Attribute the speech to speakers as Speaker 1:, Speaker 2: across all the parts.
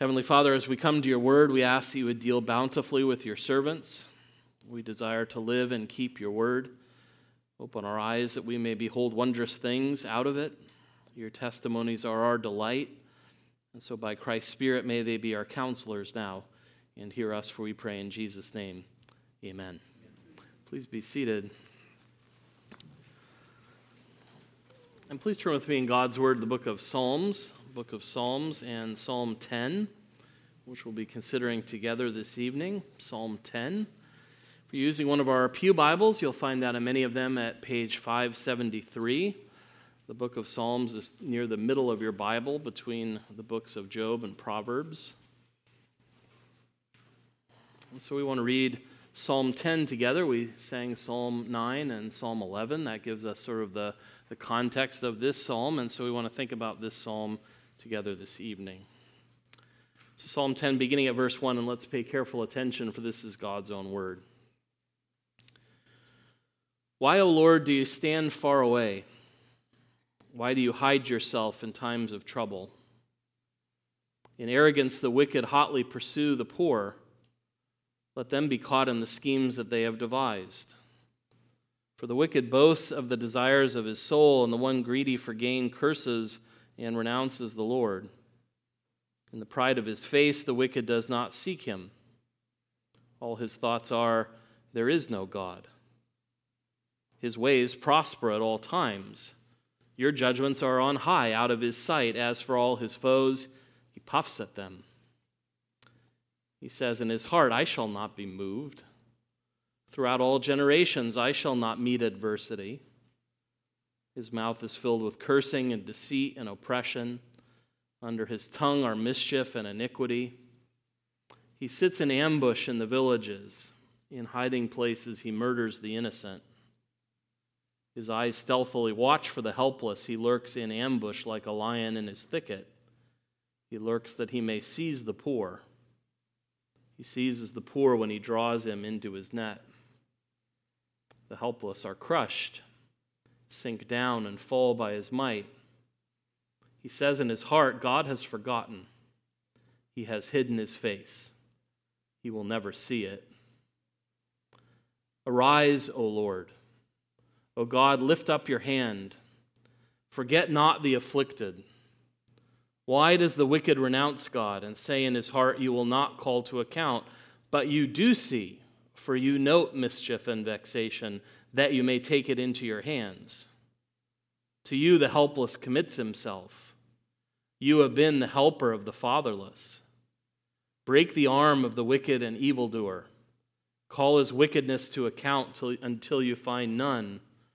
Speaker 1: Heavenly Father, as we come to your word, we ask that you would deal bountifully with your servants. We desire to live and keep your word. Open our eyes that we may behold wondrous things out of it. Your testimonies are our delight. And so by Christ's Spirit, may they be our counselors now. And hear us, for we pray in Jesus' name. Amen. Please be seated. And please turn with me in God's word, the book of Psalms and Psalm 10, which we'll be considering together this evening. Psalm 10. If you're using one of our pew Bibles, you'll find that in many of them at page 573. The book of Psalms is near the middle of your Bible between the books of Job and Proverbs. And so we want to read Psalm 10 together. We sang Psalm 9 and Psalm 11. That gives us sort of the context of this psalm, and so we want to think about this psalm together this evening. So Psalm 10, beginning at verse 1, and let's pay careful attention, for this is God's own word. Why, O Lord, do you stand far away? Why do you hide yourself in times of trouble? In arrogance, the wicked hotly pursue the poor. Let them be caught in the schemes that they have devised. For the wicked boasts of the desires of his soul, and the one greedy for gain curses and renounces the Lord. In the pride of his face, the wicked does not seek him. All his thoughts are, there is no God. His ways prosper at all times. Your judgments are on high out of his sight. As for all his foes, he puffs at them. He says in his heart, I shall not be moved. Throughout all generations, I shall not meet adversity. His mouth is filled with cursing and deceit and oppression. Under his tongue are mischief and iniquity. He sits in ambush in the villages. In hiding places, he murders the innocent. His eyes stealthily watch for the helpless. He lurks in ambush like a lion in his thicket. He lurks that he may seize the poor. He seizes the poor when he draws him into his net. The helpless are crushed, sink down and fall by his might. He says in his heart, God has forgotten. He has hidden his face. He will never see it. Arise, O Lord. O God, lift up your hand. Forget not the afflicted. Why does the wicked renounce God and say in his heart, you will not call to account? But you do see, for you note mischief and vexation, that you may take it into your hands. To you the helpless commits himself. You have been the helper of the fatherless. Break the arm of the wicked and evildoer. Call his wickedness to account until you find none.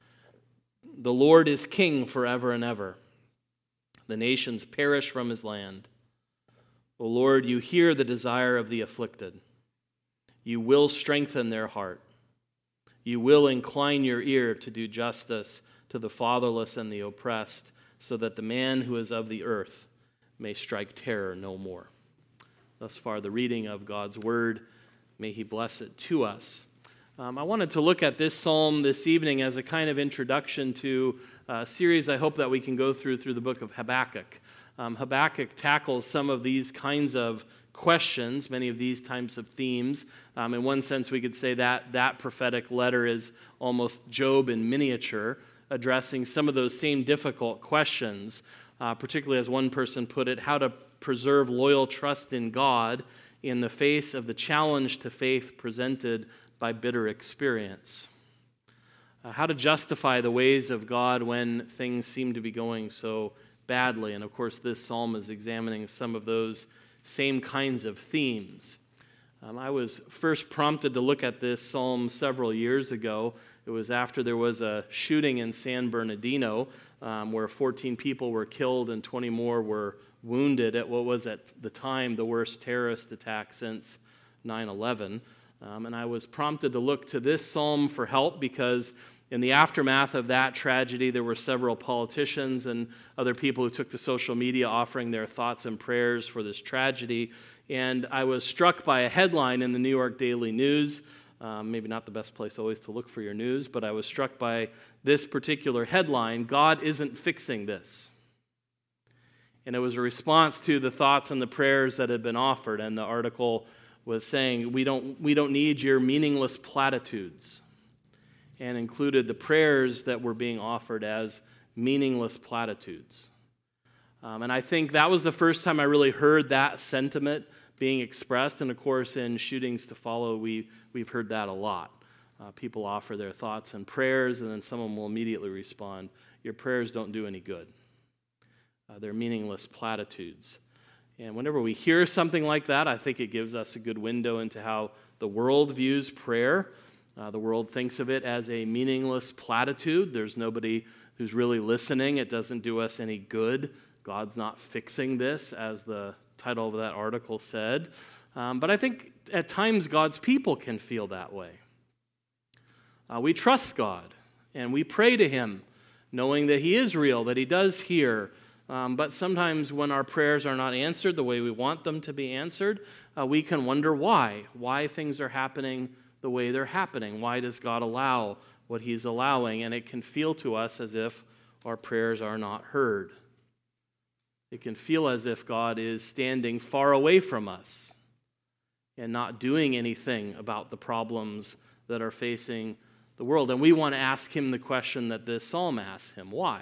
Speaker 1: The Lord is king forever and ever. The nations perish from his land. O Lord, you hear the desire of the afflicted. You will strengthen their heart. You will incline your ear to do justice to the fatherless and the oppressed, so that the man who is of the earth may strike terror no more. Thus far, the reading of God's word. May he bless it to us. I wanted to look at this psalm this evening as a kind of introduction to a series I hope that we can go through the book of Habakkuk. Habakkuk tackles some of these kinds of questions, many of these types of themes. In one sense, we could say that prophetic letter is almost Job in miniature, addressing some of those same difficult questions, particularly as one person put it, how to preserve loyal trust in God in the face of the challenge to faith presented by bitter experience. How to justify the ways of God when things seem to be going so badly. And of course, this psalm is examining some of those same kinds of themes. I was first prompted to look at this psalm several years ago. It was after there was a shooting in San Bernardino where 14 people were killed and 20 more were wounded at what was at the time the worst terrorist attack since 9/11. And I was prompted to look to this psalm for help because in the aftermath of that tragedy, there were several politicians and other people who took to social media offering their thoughts and prayers for this tragedy. And I was struck by a headline in the New York Daily News. Maybe not the best place always to look for your news, but I was struck by this particular headline: God isn't fixing this. And it was a response to the thoughts and the prayers that had been offered. And the article was saying, we don't need your meaningless platitudes, and included the prayers that were being offered as meaningless platitudes. And I think that was the first time I really heard that sentiment being expressed. And of course, in Shootings to Follow, we've heard that a lot. People offer their thoughts and prayers, and then someone will immediately respond, your prayers don't do any good. They're meaningless platitudes. And whenever we hear something like that, I think it gives us a good window into how the world views prayer. The world thinks of it as a meaningless platitude. There's nobody who's really listening. It doesn't do us any good. God's not fixing this, as the title of that article said. But I think at times God's people can feel that way. We trust God, and we pray to Him, knowing that He is real, that He does hear. But sometimes when our prayers are not answered the way we want them to be answered, we can wonder why things are happening the way they're happening. Why does God allow what He's allowing? And it can feel to us as if our prayers are not heard. It can feel as if God is standing far away from us and not doing anything about the problems that are facing the world. And we want to ask Him the question that this psalm asks Him: why?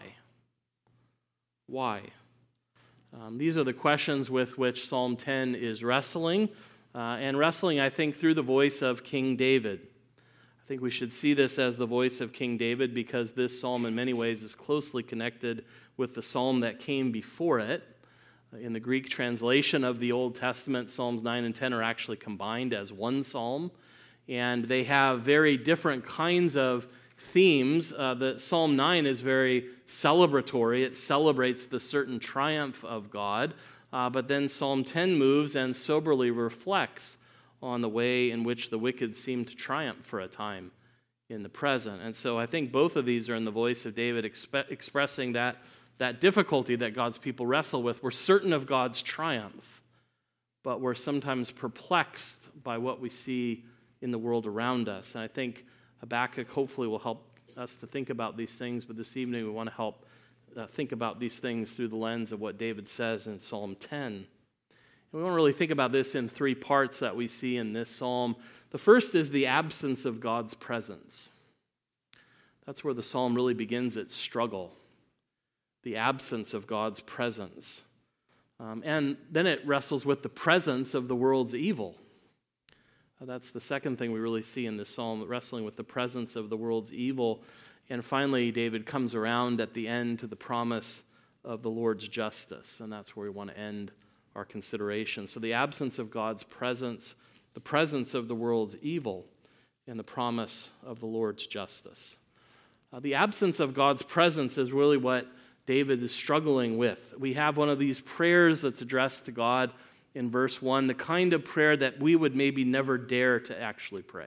Speaker 1: Why? These are the questions with which Psalm 10 is wrestling, and wrestling, I think, through the voice of King David. I think we should see this as the voice of King David because this psalm in many ways is closely connected with the psalm that came before it. In the Greek translation of the Old Testament, Psalms 9 and 10 are actually combined as one psalm, and they have very different kinds of themes. The Psalm 9 is very celebratory. It celebrates the certain triumph of God. But then Psalm 10 moves and soberly reflects on the way in which the wicked seem to triumph for a time in the present. And so I think both of these are in the voice of David expressing that difficulty that God's people wrestle with. We're certain of God's triumph, but we're sometimes perplexed by what we see in the world around us. And I think Habakkuk hopefully will help us to think about these things, but this evening we want to help think about these things through the lens of what David says in Psalm 10. And we want to really think about this in three parts that we see in this psalm. The first is the absence of God's presence. That's where the psalm really begins its struggle, the absence of God's presence. And then it wrestles with the presence of the world's evil. That's the second thing we really see in this psalm, wrestling with the presence of the world's evil. And finally, David comes around at the end to the promise of the Lord's justice, and that's where we want to end our consideration. So the absence of God's presence, the presence of the world's evil, and the promise of the Lord's justice. The absence of God's presence is really what David is struggling with. We have one of these prayers that's addressed to God in verse 1, the kind of prayer that we would maybe never dare to actually pray.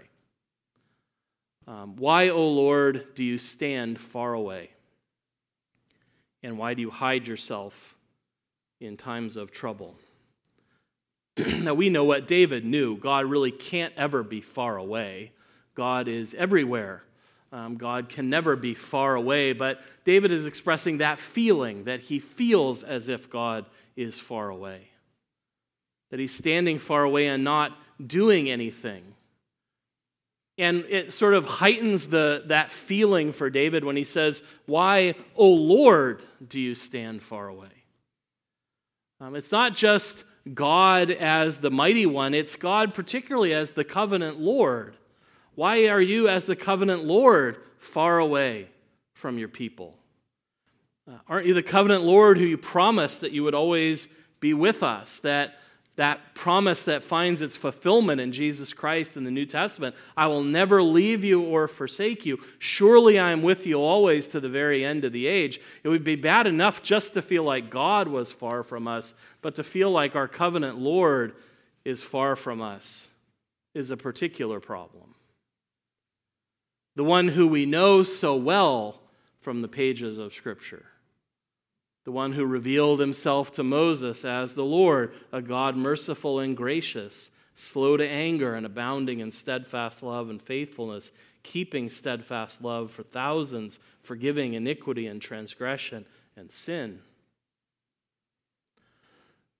Speaker 1: Why, O Lord, do you stand far away? And why do you hide yourself in times of trouble? Now, we know what David knew. God really can't ever be far away. God is everywhere. God can never be far away, but David is expressing that feeling, that he feels as if God is far away, that he's standing far away and not doing anything. And it sort of heightens that feeling for David when he says, why, O Lord, do you stand far away? It's not just God as the mighty one, it's God particularly as the covenant Lord. Why are you as the covenant Lord far away from your people? Aren't you the covenant Lord who you promised that you would always be with us, that promise that finds its fulfillment in Jesus Christ in the New Testament? I will never leave you or forsake you. Surely I am with you always to the very end of the age. It would be bad enough just to feel like God was far from us, but to feel like our covenant Lord is far from us is a particular problem. The one who we know so well from the pages of Scripture. The one who revealed himself to Moses as the Lord, a God merciful and gracious, slow to anger and abounding in steadfast love and faithfulness, keeping steadfast love for thousands, forgiving iniquity and transgression and sin.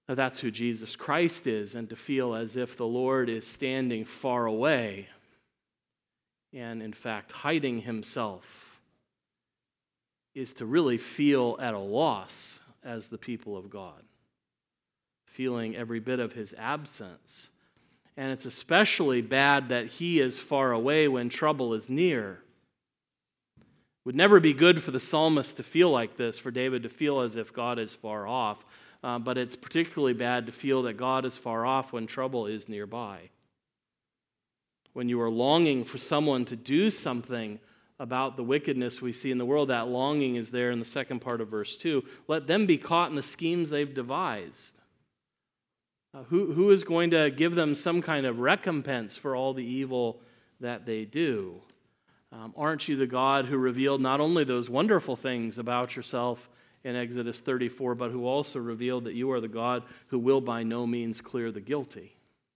Speaker 1: Now, that's who Jesus Christ is, and to feel as if the Lord is standing far away and, in fact, hiding himself is to really feel at a loss as the people of God, feeling every bit of his absence. And it's especially bad that he is far away when trouble is near. It would never be good for the psalmist to feel like this, for David to feel as if God is far off. But it's particularly bad to feel that God is far off when trouble is nearby. When you are longing for someone to do something about the wickedness we see in the world, that longing is there in the second part of verse 2. Let them be caught in the schemes they've devised. Who is going to give them some kind of recompense for all the evil that they do? Aren't you the God who revealed not only those wonderful things about yourself in Exodus 34, but who also revealed that you are the God who will by no means clear the guilty?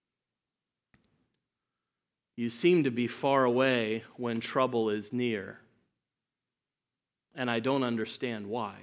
Speaker 1: You seem to be far away when trouble is near, and I don't understand why.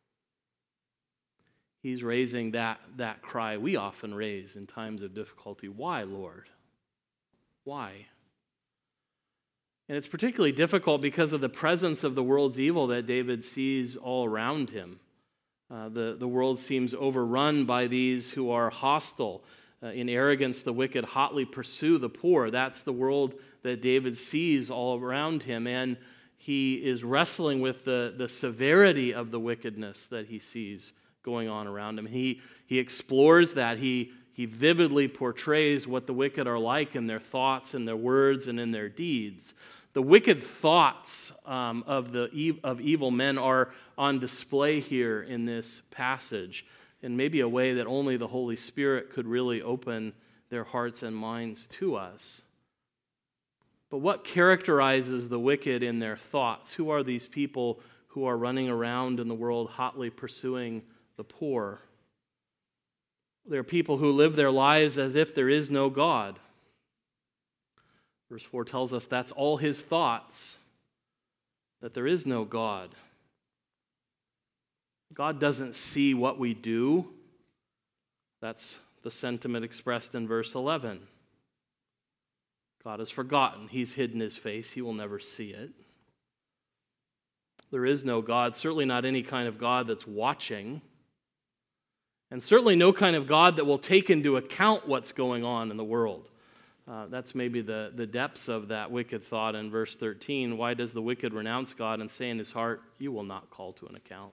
Speaker 1: He's raising that cry we often raise in times of difficulty. Why, Lord? Why? And it's particularly difficult because of the presence of the world's evil that David sees all around him. The world seems overrun by these who are hostile. In arrogance, the wicked hotly pursue the poor. That's the world that David sees all around him, and he is wrestling with the severity of the wickedness that he sees going on around him. He explores that. He vividly portrays what the wicked are like in their thoughts and their words and in their deeds. The wicked thoughts of evil men are on display here in this passage, in maybe a way that only the Holy Spirit could really open their hearts and minds to us. But what characterizes the wicked in their thoughts? Who are these people who are running around in the world hotly pursuing the poor? They're people who live their lives as if there is no God. Verse 4 tells us that's all his thoughts, that there is no God. God doesn't see what we do. That's the sentiment expressed in verse 11. God has forgotten. He's hidden his face. He will never see it. There is no God, certainly not any kind of God that's watching, and certainly no kind of God that will take into account what's going on in the world. That's maybe the depths of that wicked thought in verse 13. Why does the wicked renounce God and say in his heart, you will not call to an account?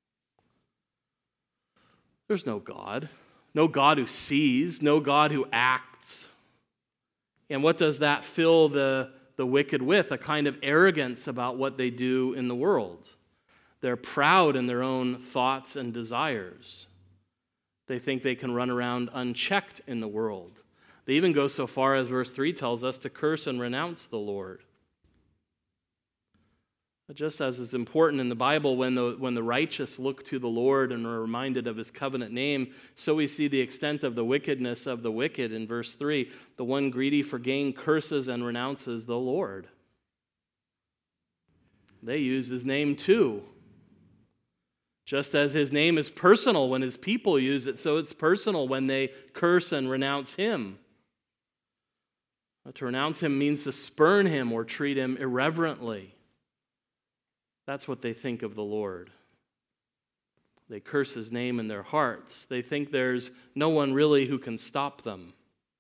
Speaker 1: There's no God who sees, no God who acts. And what does that fill the wicked with? A kind of arrogance about what they do in the world. They're proud in their own thoughts and desires. They think they can run around unchecked in the world. They even go so far, as verse 3 tells us, to curse and renounce the Lord. But just as is important in the Bible when the righteous look to the Lord and are reminded of his covenant name, so we see the extent of the wickedness of the wicked in verse 3. The one greedy for gain curses and renounces the Lord. They use his name too. Just as his name is personal when his people use it, so it's personal when they curse and renounce him. To renounce him means to spurn him or treat him irreverently. That's what they think of the Lord. They curse his name in their hearts. They think there's no one really who can stop them.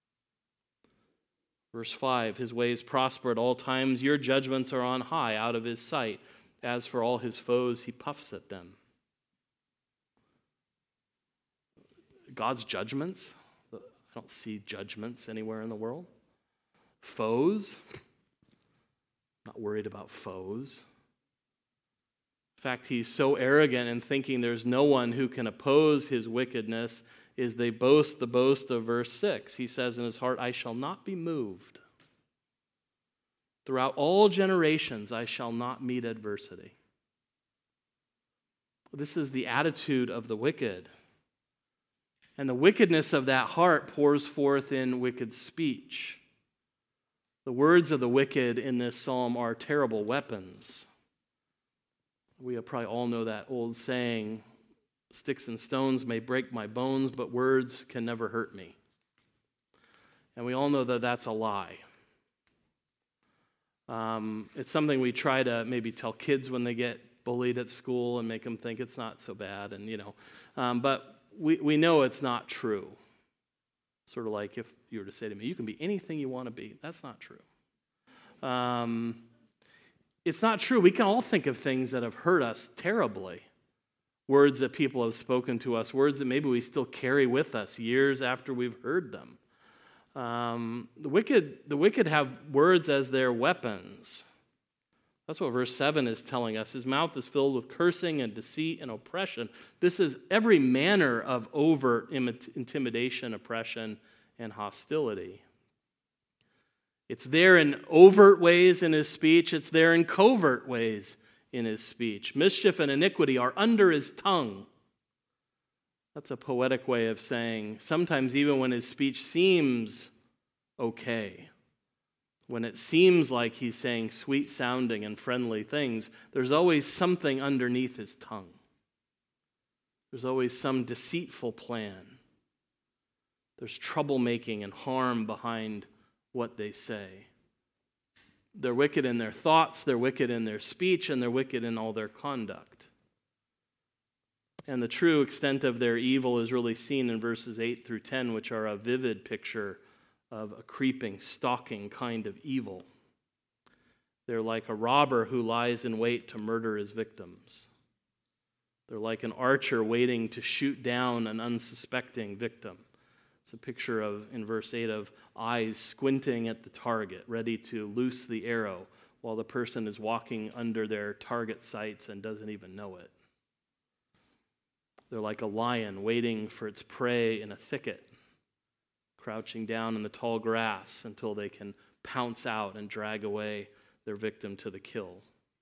Speaker 1: Verse 5, his ways prosper at all times. Your judgments are on high, out of his sight. As for all his foes, he puffs at them. God's judgments? I don't see judgments anywhere in the world. Foes? Not worried about foes. In fact, he's so arrogant in thinking there's no one who can oppose his wickedness, is they boast the boast of verse 6. He says in his heart, I shall not be moved. Throughout all generations, I shall not meet adversity. This is the attitude of the wicked. And the wickedness of that heart pours forth in wicked speech. The words of the wicked in this psalm are terrible weapons. We probably all know that old saying, Sticks and stones may break my bones, but words can never hurt me. And we all know that that's a lie. It's something we try to maybe tell kids when they get bullied at school and make them think it's not so bad, but we know it's not true. Sort of like if you were to say to me, you can be anything you want to be. That's not true. It's not true. We can all think of things that have hurt us terribly. Words that people have spoken to us, words that maybe we still carry with us years after we've heard them. The wicked have words as their weapons. That's what verse 7 is telling us. His mouth is filled with cursing and deceit and oppression. This is every manner of overt intimidation, oppression, and hostility. It's there in overt ways in his speech. It's there in covert ways in his speech. Mischief and iniquity are under his tongue. That's a poetic way of saying sometimes even when his speech seems okay, when it seems like he's saying sweet-sounding and friendly things, there's always something underneath his tongue. There's always some deceitful plan. There's troublemaking and harm behind what they say. They're wicked in their thoughts, they're wicked in their speech, and they're wicked in all their conduct. And the true extent of their evil is really seen in verses 8 through 10, which are a vivid picture of a creeping, stalking kind of evil. They're like a robber who lies in wait to murder his victims. They're like an archer waiting to shoot down an unsuspecting victim. It's a picture of, in verse 8, of eyes squinting at the target, ready to loose the arrow, while the person is walking under their target sights and doesn't even know it. They're like a lion waiting for its prey in a thicket, crouching down in the tall grass until they can pounce out and drag away their victim to the kill.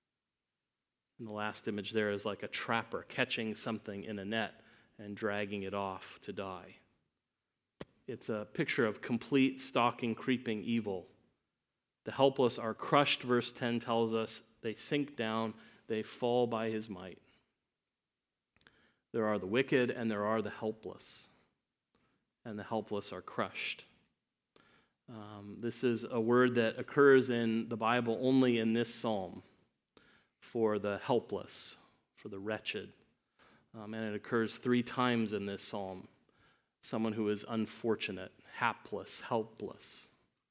Speaker 1: And the last image there is like a trapper catching something in a net and dragging it off to die. It's a picture of complete, stalking, creeping evil. The helpless are crushed, verse 10 tells us. They sink down, they fall by his might. There are the wicked and there are the helpless. And the helpless are crushed. This is a word that occurs in the Bible only in this psalm for the helpless, for the wretched. And it occurs 3 times in this psalm. Someone who is unfortunate, hapless, helpless.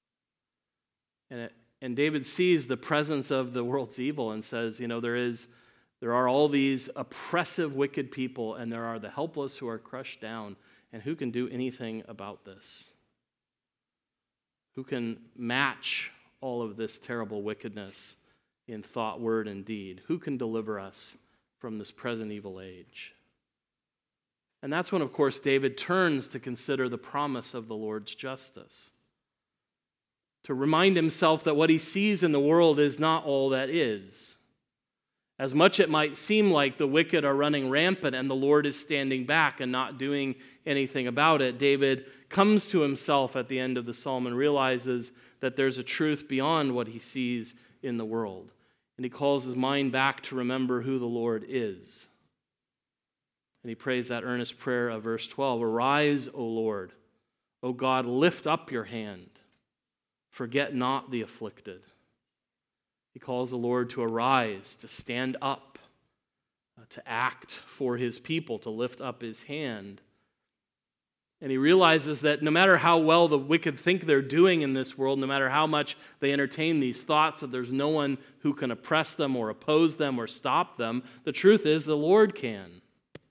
Speaker 1: And David sees the presence of the world's evil and says, there are all these oppressive, wicked people, and there are the helpless who are crushed down. And who can do anything about this? Who can match all of this terrible wickedness in thought, word, and deed? Who can deliver us from this present evil age? And that's when, of course, David turns to consider the promise of the Lord's justice. To remind himself that what he sees in the world is not all that is. As much it might seem like the wicked are running rampant and the Lord is standing back and not doing anything about it, David comes to himself at the end of the psalm and realizes that there's a truth beyond what he sees in the world. And he calls his mind back to remember who the Lord is. And he prays that earnest prayer of verse 12, "Arise, O Lord, O God, lift up your hand. Forget not the afflicted." He calls the Lord to arise, to stand up, to act for his people, to lift up his hand. And he realizes that no matter how well the wicked think they're doing in this world, no matter how much they entertain these thoughts that there's no one who can oppress them or oppose them or stop them, the truth is the Lord can.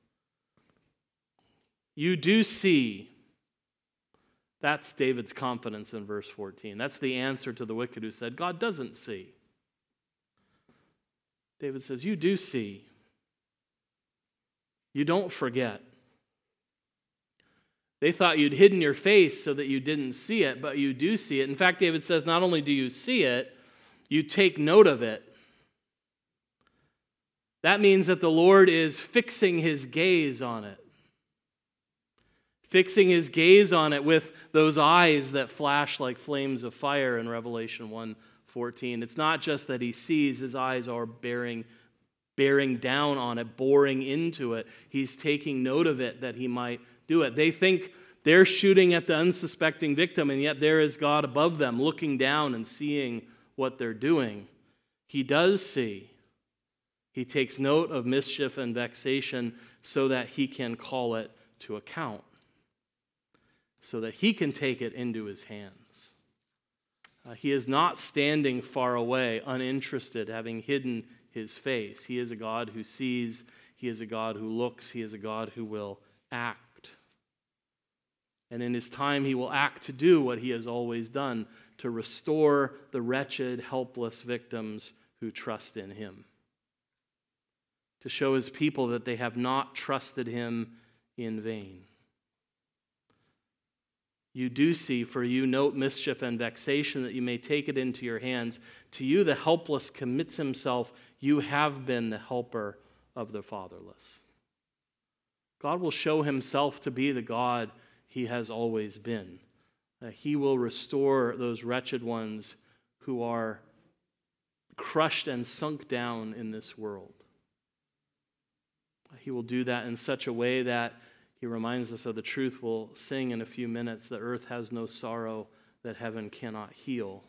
Speaker 1: You do see. That's David's confidence in verse 14. That's the answer to the wicked who said, God doesn't see. David says, you do see. You don't forget. They thought you'd hidden your face so that you didn't see it, but you do see it. In fact, David says, not only do you see it, you take note of it. That means that the Lord is fixing his gaze on it. Fixing his gaze on it with those eyes that flash like flames of fire in Revelation 1:14. It's not just that he sees, his eyes are bearing bearing down on it, boring into it. He's taking note of it that he might do it. They think they're shooting at the unsuspecting victim, and yet there is God above them, looking down and seeing what they're doing. He does see. He takes note of mischief and vexation so that he can call it to account, so that he can take it into his hands. He is not standing far away, uninterested, having hidden his face. He is a God who sees. He is a God who looks. He is a God who will act. And in his time, he will act to do what he has always done, to restore the wretched, helpless victims who trust in him, to show his people that they have not trusted him in vain. You do see, for you note mischief and vexation, that you may take it into your hands. To you the helpless commits himself. You have been the helper of the fatherless. God will show himself to be the God he has always been. He will restore those wretched ones who are crushed and sunk down in this world. He will do that in such a way that he reminds us of the truth we'll sing in a few minutes, that earth has no sorrow that heaven cannot heal.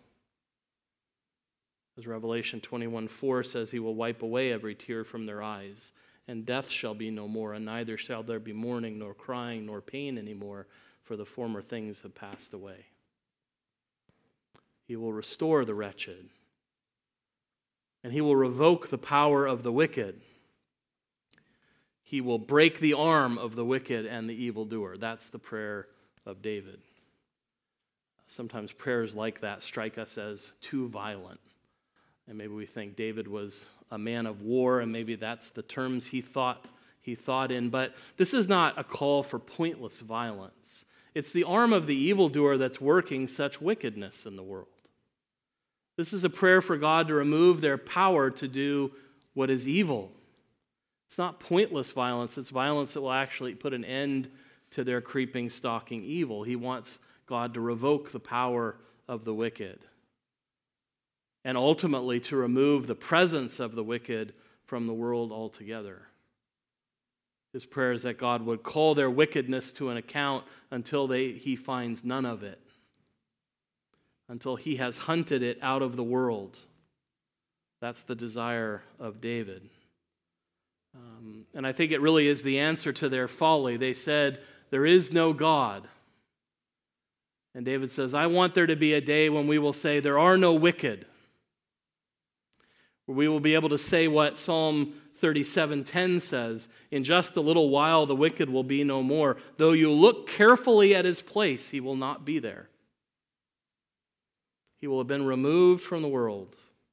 Speaker 1: As Revelation 21:4 says, he will wipe away every tear from their eyes, and death shall be no more, and neither shall there be mourning, nor crying, nor pain anymore, for the former things have passed away. He will restore the wretched, and he will revoke the power of the wicked. He will break the arm of the wicked and the evildoer. That's the prayer of David. Sometimes prayers like that strike us as too violent. And maybe we think David was a man of war, and maybe that's the terms he thought in. But this is not a call for pointless violence. It's the arm of the evildoer that's working such wickedness in the world. This is a prayer for God to remove their power to do what is evil. It's not pointless violence. It's violence that will actually put an end to their creeping, stalking evil. He wants God to revoke the power of the wicked, and ultimately to remove the presence of the wicked from the world altogether. His prayer is that God would call their wickedness to an account until he finds none of it, until he has hunted it out of the world. That's the desire of David. And I think it really is the answer to their folly. They said, there is no God. And David says, I want there to be a day when we will say, there are no wicked. Where we will be able to say what Psalm 37:10 says, in just a little while the wicked will be no more. Though you look carefully at his place, he will not be there. He will have been removed from the world.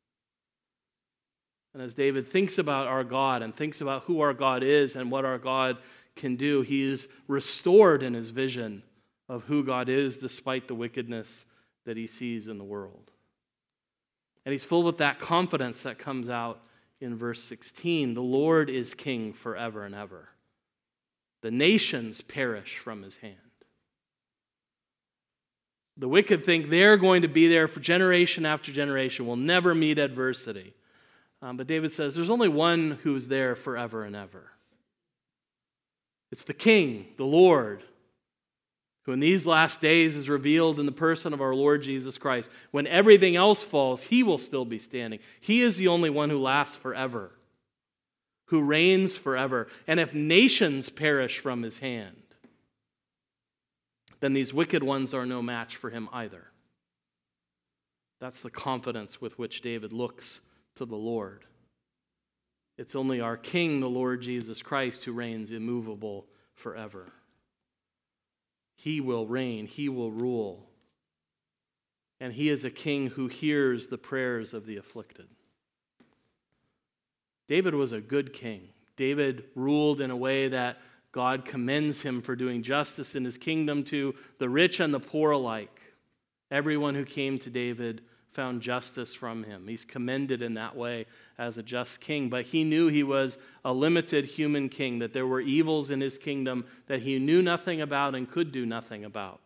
Speaker 1: And as David thinks about our God and thinks about who our God is and what our God can do, he is restored in his vision of who God is despite the wickedness that he sees in the world. And he's full with that confidence that comes out in verse 16. The Lord is king forever and ever. The nations perish from his hand. The wicked think they're going to be there for generation after generation, will never meet adversity. But David says there's only one who's there forever and ever. It's the King, the Lord, who in these last days is revealed in the person of our Lord Jesus Christ. When everything else falls, he will still be standing. He is the only one who lasts forever, who reigns forever. And if nations perish from his hand, then these wicked ones are no match for him either. That's the confidence with which David looks to the Lord. It's only our King, the Lord Jesus Christ, who reigns immovable forever. He will reign, he will rule. And he is a king who hears the prayers of the afflicted. David was a good king. David ruled in a way that God commends him for doing justice in his kingdom to the rich and the poor alike. Everyone who came to David found justice from him. He's commended in that way as a just king, but he knew he was a limited human king, that there were evils in his kingdom that he knew nothing about and could do nothing about.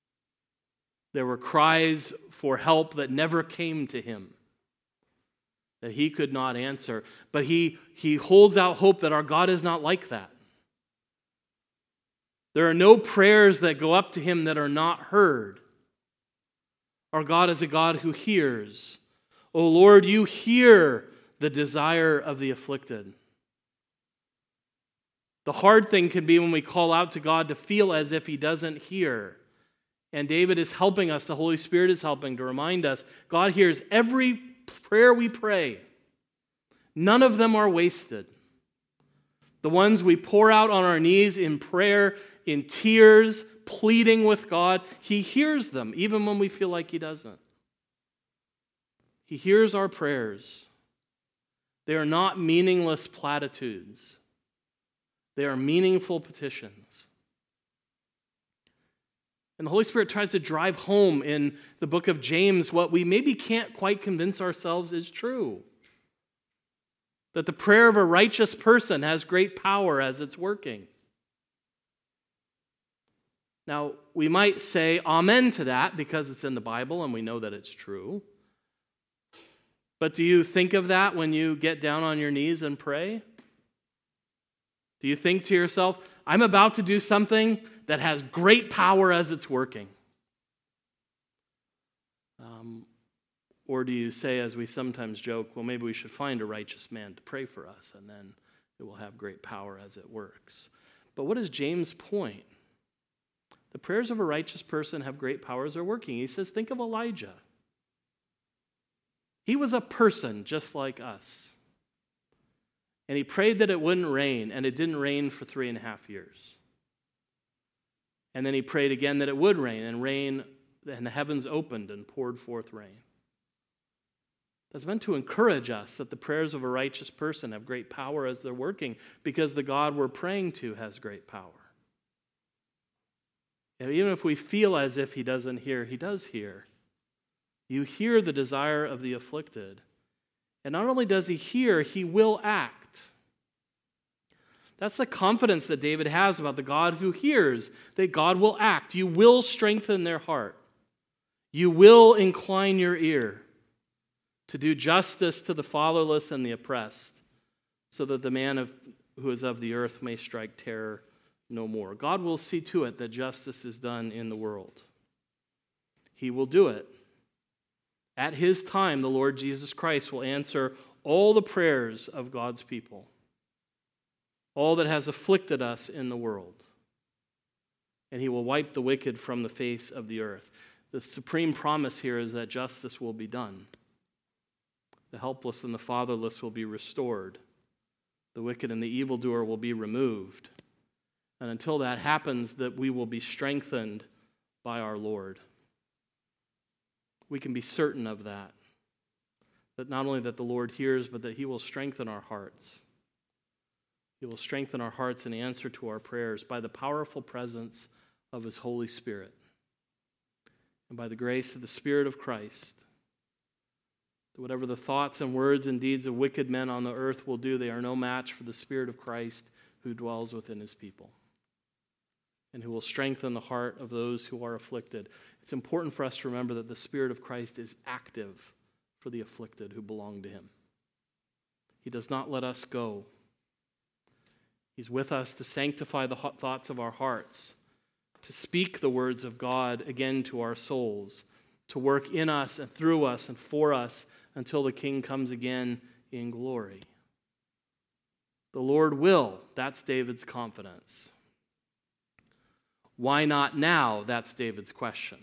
Speaker 1: There were cries for help that never came to him. that he could not answer. But he holds out hope that our God is not like that. There are no prayers that go up to him that are not heard. Our God is a God who hears. O Lord, you hear the desire of the afflicted. The hard thing can be when we call out to God to feel as if he doesn't hear. And David is helping us, the Holy Spirit is helping to remind us, God hears every prayer we pray. None of them are wasted. The ones we pour out on our knees in prayer, in tears, pleading with God, he hears them, even when we feel like he doesn't. He hears our prayers. They are not meaningless platitudes. They are meaningful petitions. And the Holy Spirit tries to drive home in the book of James what we maybe can't quite convince ourselves is true. That the prayer of a righteous person has great power as it's working. Now, we might say amen to that because it's in the Bible and we know that it's true. But do you think of that when you get down on your knees and pray? Do you think to yourself, I'm about to do something that has great power as it's working? Or do you say, as we sometimes joke, well, maybe we should find a righteous man to pray for us, and then it will have great power as it works? But what is James' point? The prayers of a righteous person have great power as they're working. He says, think of Elijah. He was a person just like us. And he prayed that it wouldn't rain, and it didn't rain for 3.5 years. And then he prayed again that it would rain, and the heavens opened and poured forth rain. That's meant to encourage us that the prayers of a righteous person have great power as they're working, because the God we're praying to has great power. And even if we feel as if he doesn't hear, he does hear. You hear the desire of the afflicted. And not only does he hear, he will act. That's the confidence that David has about the God who hears, that God will act. You will strengthen their heart. You will incline your ear to do justice to the fatherless and the oppressed, so that the man who is of the earth may strike terror no more. God will see to it that justice is done in the world. He will do it. At his time, the Lord Jesus Christ will answer all the prayers of God's people, all that has afflicted us in the world. And he will wipe the wicked from the face of the earth. The supreme promise here is that justice will be done. The helpless and the fatherless will be restored. The wicked and the evildoer will be removed. And until that happens, that we will be strengthened by our Lord. We can be certain of that. That not only that the Lord hears, but that he will strengthen our hearts. He will strengthen our hearts in answer to our prayers by the powerful presence of his Holy Spirit. And by the grace of the Spirit of Christ. Whatever the thoughts and words and deeds of wicked men on the earth will do, they are no match for the Spirit of Christ who dwells within his people and who will strengthen the heart of those who are afflicted. It's important for us to remember that the Spirit of Christ is active for the afflicted who belong to him. He does not let us go. He's with us to sanctify the thoughts of our hearts, to speak the words of God again to our souls, to work in us and through us and for us until the King comes again in glory. The Lord will. That's David's confidence. Why not now? That's David's question.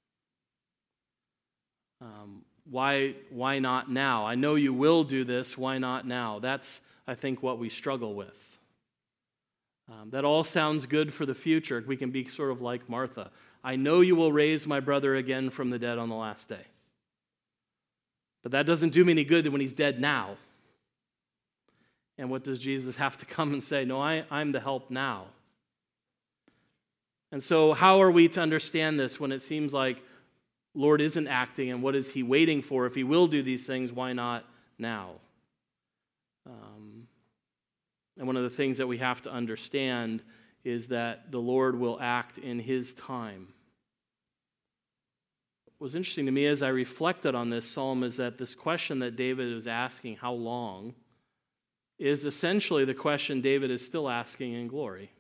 Speaker 1: Why not now? I know you will do this. Why not now? That's, I think, what we struggle with. That all sounds good for the future. We can be sort of like Martha. I know you will raise my brother again from the dead on the last day. But that doesn't do me any good when he's dead now. And what does Jesus have to come and say? No, I'm the help now. And so how are we to understand this when it seems like Lord isn't acting, and what is he waiting for? If he will do these things, why not now? And one of the things that we have to understand is that the Lord will act in his time. was interesting to me as I reflected on this psalm is that this question that David is asking, how long, is essentially the question David is still asking in glory.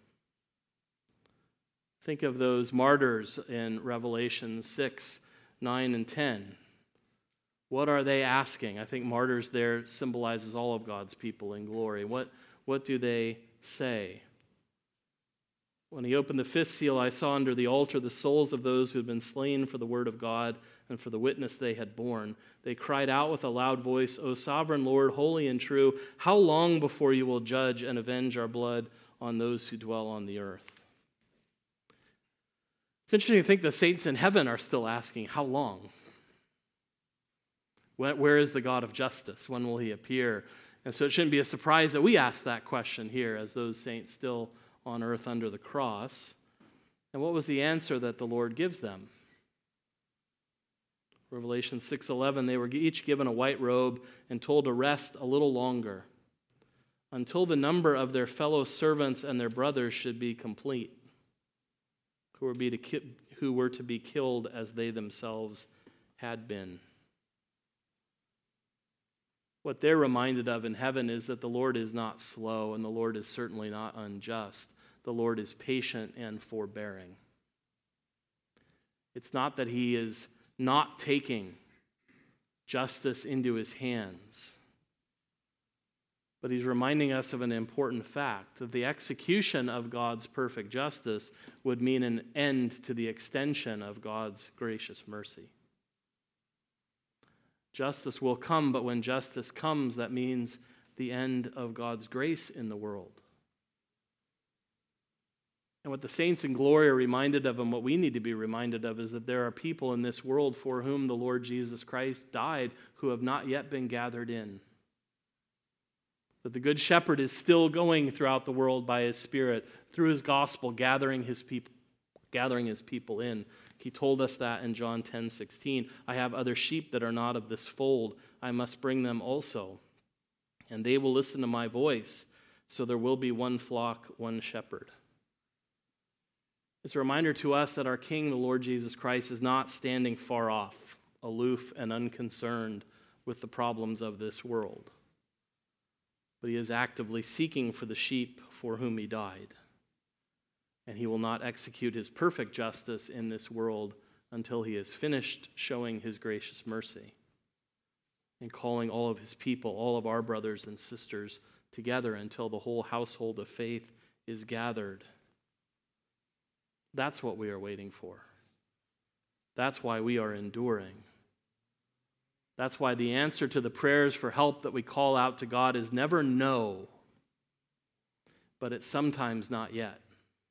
Speaker 1: Think of those martyrs in Revelation 6, 9, and 10. What are they asking? I think martyrs there symbolizes all of God's people in glory. What do they say? When he opened the fifth seal, I saw under the altar the souls of those who had been slain for the word of God and for the witness they had borne. They cried out with a loud voice, O sovereign Lord, holy and true, how long before you will judge and avenge our blood on those who dwell on the earth? It's interesting to think the saints in heaven are still asking, how long? Where is the God of justice? When will he appear? And so it shouldn't be a surprise that we ask that question here as those saints still on earth under the cross. And what was the answer that the Lord gives them? Revelation 6:11, they were each given a white robe and told to rest a little longer until the number of their fellow servants and their brothers should be complete, who were to be killed as they themselves had been. What they're reminded of in heaven is that the Lord is not slow and the Lord is certainly not unjust. The Lord is patient and forbearing. It's not that he is not taking justice into his hands, but he's reminding us of an important fact, that the execution of God's perfect justice would mean an end to the extension of God's gracious mercy. Justice will come, but when justice comes, that means the end of God's grace in the world. And what the saints in glory are reminded of, and what we need to be reminded of, is that there are people in this world for whom the Lord Jesus Christ died who have not yet been gathered in. That the Good Shepherd is still going throughout the world by his Spirit, through his gospel, gathering his people in. He told us that in John 10:16. I have other sheep that are not of this fold. I must bring them also. And they will listen to my voice. So there will be one flock, one shepherd. It's a reminder to us that our King, the Lord Jesus Christ, is not standing far off, aloof and unconcerned with the problems of this world. But he is actively seeking for the sheep for whom he died. And he will not execute his perfect justice in this world until he has finished showing his gracious mercy and calling all of his people, all of our brothers and sisters together until the whole household of faith is gathered. That's what we are waiting for. That's why we are enduring. That's why the answer to the prayers for help that we call out to God is never no, but it's sometimes not yet.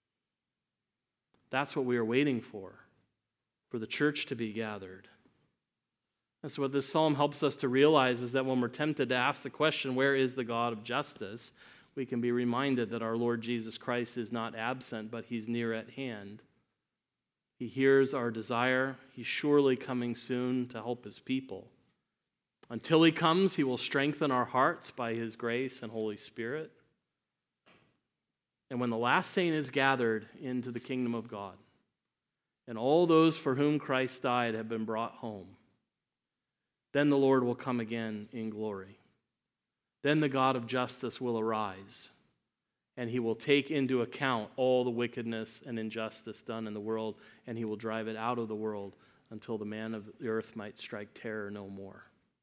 Speaker 1: That's what we are waiting for the church to be gathered. And so what this psalm helps us to realize is that when we're tempted to ask the question, where is the God of justice, we can be reminded that our Lord Jesus Christ is not absent, but he's near at hand. He hears our desire. He's surely coming soon to help his people. Until he comes, he will strengthen our hearts by his grace and Holy Spirit. And when the last saint is gathered into the kingdom of God, and all those for whom Christ died have been brought home, then the Lord will come again in glory. Then the God of justice will arise, and he will take into account all the wickedness and injustice done in the world, and he will drive it out of the world until the man of the earth might strike terror no more.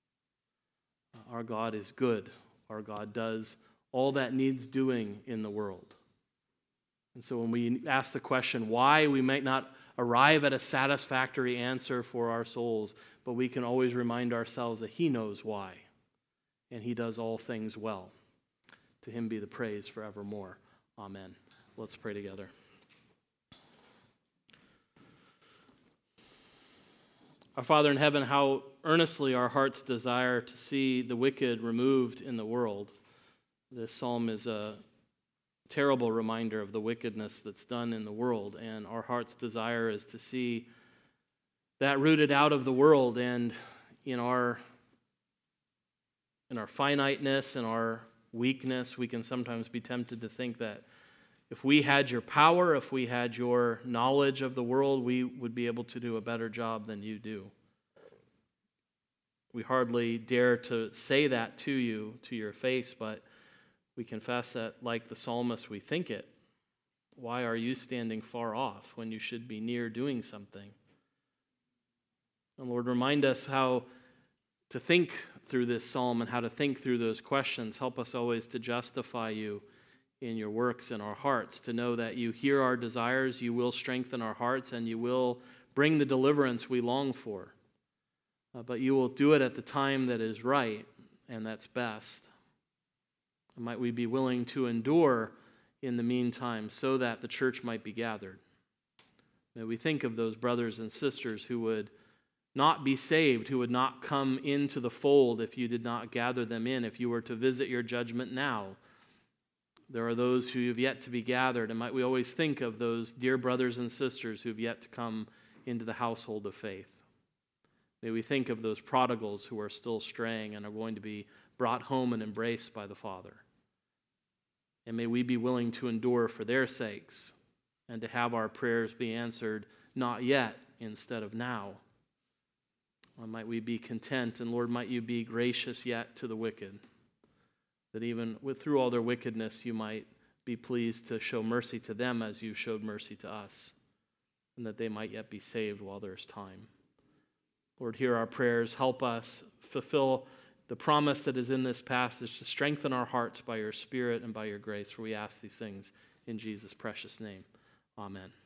Speaker 1: Our God is good. Our God does all that needs doing in the world. And so when we ask the question why, we might not arrive at a satisfactory answer for our souls, but we can always remind ourselves that he knows why, and he does all things well. To him be the praise forevermore. Amen. Let's pray together. Our Father in heaven, how earnestly our hearts desire to see the wicked removed in the world. This psalm is a terrible reminder of the wickedness that's done in the world, and our heart's desire is to see that rooted out of the world. And in our finiteness and our weakness, we can sometimes be tempted to think that if we had your power, if we had your knowledge of the world, we would be able to do a better job than you do. We hardly dare to say that to you, to your face, but we confess that, like the psalmist, we think it. Why are you standing far off when you should be near doing something? And Lord, remind us how to think through this psalm and how to think through those questions. Help us always to justify you in your works in our hearts, to know that you hear our desires, you will strengthen our hearts, and you will bring the deliverance we long for. But you will do it at the time that is right and that's best. And might we be willing to endure in the meantime so that the church might be gathered. May we think of those brothers and sisters who would not be saved, who would not come into the fold if you did not gather them in, if you were to visit your judgment now. There are those who have yet to be gathered, and might we always think of those dear brothers and sisters who have yet to come into the household of faith. May we think of those prodigals who are still straying and are going to be brought home and embraced by the Father. And may we be willing to endure for their sakes and to have our prayers be answered not yet instead of now. Or might we be content, and Lord, might you be gracious yet to the wicked, that even through all their wickedness you might be pleased to show mercy to them as you showed mercy to us, and that they might yet be saved while there's time. Lord, hear our prayers. Help us fulfill the promise that is in this passage to strengthen our hearts by your Spirit and by your grace, for we ask these things in Jesus' precious name. Amen.